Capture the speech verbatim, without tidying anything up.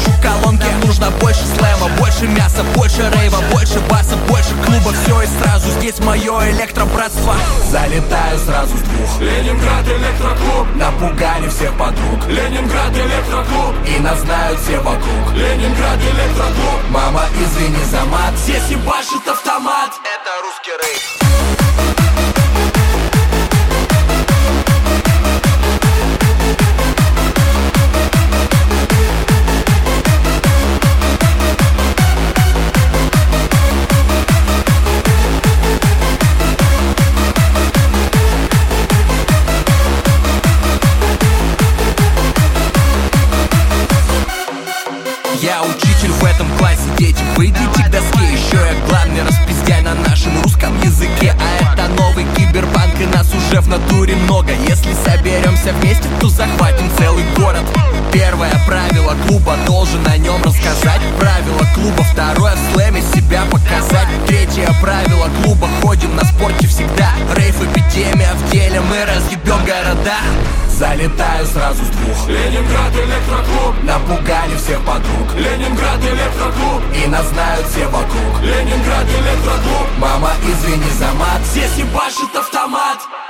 колонки. Нужно больше слэма, больше мяса, больше рейва, больше баса, больше клуба. Все и сразу, здесь мое электробратство. Залетаю сразу с двух. Ленинград электроклуб. Напугали всех подруг. Ленинград электроклуб. И нас знают все вокруг. Ленинград электроклуб. Мама, извини за мат, здесь ебашит автомат. Это русский рейв. Я учитель в этом классе, дети, выйдите к доске. Еще я главный распиздяй на нашем русском языке. А это новый киберпанк, и нас уже в натуре много. Если соберемся вместе, то захватим целый город. Первое правило клуба, должен о нем рассказать. Правило клуба, второе в слэме себя показать. Третье правило клуба, ходим на спорте всегда. Рейв, эпидемия в деле, мы разъебем города. Залетаю сразу с двух. Ленинград электроклуб. Напугали всех подруг. Ленинград электроклуб. И нас знают все вокруг. Ленинград электроклуб. Мама, извини за мат, здесь ебашит автомат.